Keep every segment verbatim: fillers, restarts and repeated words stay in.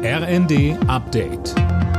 R N D Update.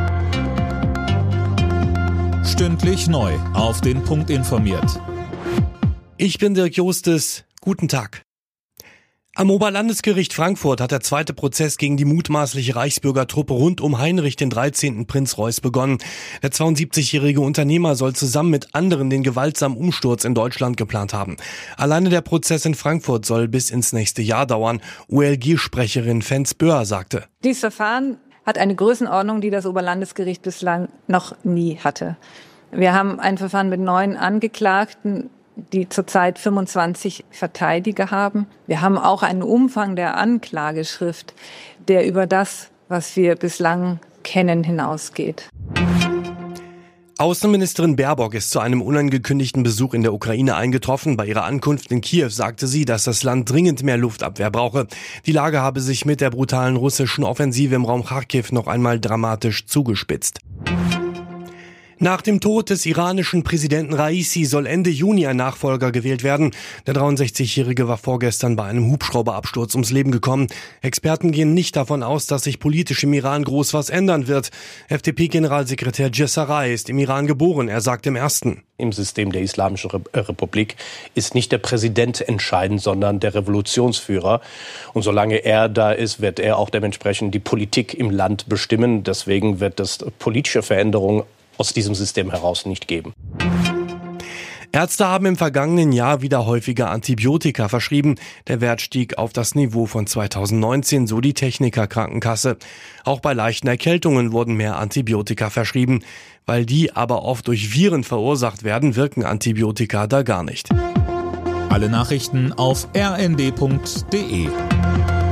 Stündlich neu auf den Punkt informiert. Ich bin Dirk Jostes. Guten Tag. Am Oberlandesgericht Frankfurt hat der zweite Prozess gegen die mutmaßliche Reichsbürgertruppe rund um Heinrich den dreizehnten Prinz Reuß begonnen. Der zweiundsiebzigjährige Unternehmer soll zusammen mit anderen den gewaltsamen Umsturz in Deutschland geplant haben. Alleine der Prozess in Frankfurt soll bis ins nächste Jahr dauern. O L G-Sprecherin Fenz Böhr sagte: Dieses Verfahren hat eine Größenordnung, die das Oberlandesgericht bislang noch nie hatte. Wir haben ein Verfahren mit neun Angeklagten, die zurzeit fünfundzwanzig Verteidiger haben. Wir haben auch einen Umfang der Anklageschrift, der über das, was wir bislang kennen, hinausgeht. Außenministerin Baerbock ist zu einem unangekündigten Besuch in der Ukraine eingetroffen. Bei ihrer Ankunft in Kiew sagte sie, dass das Land dringend mehr Luftabwehr brauche. Die Lage habe sich mit der brutalen russischen Offensive im Raum Charkiw noch einmal dramatisch zugespitzt. Nach dem Tod des iranischen Präsidenten Raisi soll Ende Juni ein Nachfolger gewählt werden. Der dreiundsechzigjährige war vorgestern bei einem Hubschrauberabsturz ums Leben gekommen. Experten gehen nicht davon aus, dass sich politisch im Iran groß was ändern wird. F D P-Generalsekretär Jessaray ist im Iran geboren. Er sagt im Ersten: Im System der Islamischen Republik ist nicht der Präsident entscheidend, sondern der Revolutionsführer. Und solange er da ist, wird er auch dementsprechend die Politik im Land bestimmen. Deswegen wird es politische Veränderungen aus diesem System heraus nicht geben. Ärzte haben im vergangenen Jahr wieder häufiger Antibiotika verschrieben. Der Wert stieg auf das Niveau von zweitausendneunzehn, so die Techniker Krankenkasse. Auch bei leichten Erkältungen wurden mehr Antibiotika verschrieben. Weil die aber oft durch Viren verursacht werden, wirken Antibiotika da gar nicht. Alle Nachrichten auf r n d punkt d e.